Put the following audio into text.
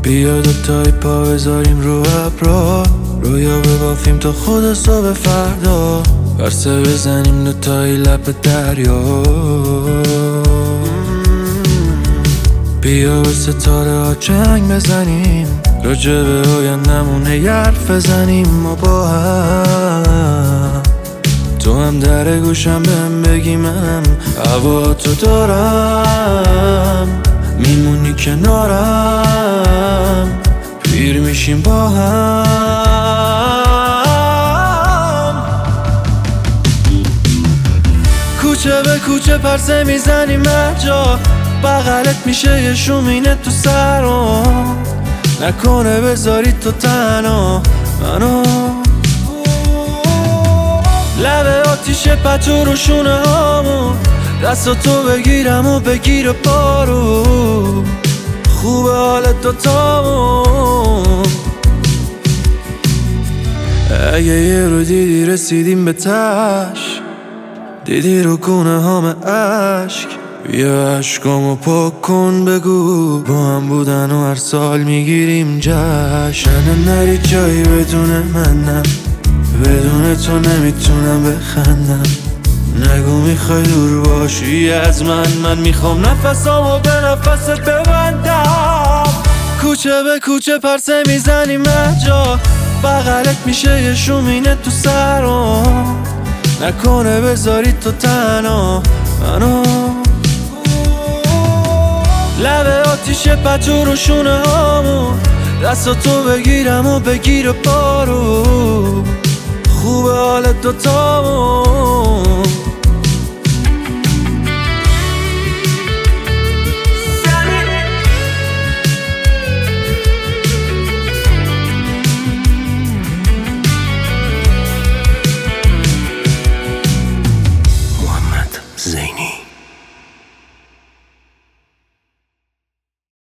بیا دوتایی پا بذاریم رو ابرا، رویا ببافیم تا خود صبح فردا، پرسه بزنیم دوتایی لب دریا. بیا به ستاره ها چنگ بزنیم، راجع به آیندمون حرف بزنیم ما با هم. تو هم در گوشم بهم بگی من هوا تو دارم، میمونی کنارم، پیر میشیم با هم. کوچه به کوچه پرسه میزنیم هرجا، بغلت میشه یه شومینه تو سرم، نکنه بذاری تو تنها منو. لبه آتیشه پتو رو شونه هامون، دست تو بگیرم و بگیر پارو، خوبه حالت دوتامون. اگه یه رو دیدی رسیدیم به تش، دیدی رو گونه هام عشق، بیا عشقامو پاک کن بگو با هم بودن و هر سال میگیریم جشن. نری جایی بدون منم، بدون تو نمیتونم بخندم، نگو میخوای دور باشی از من میخوام نفسامو به نفست ببندم. کوچه به کوچه پرسه میزنیم هرجا، بغلت میشه یه شومینه تو سرم، نکنه بذاری تو تنها منو. لبه آتیشه پتو رو شونه هامون، دست تو بگیرم و بگیر پارو، خوبه حالت دوتامون.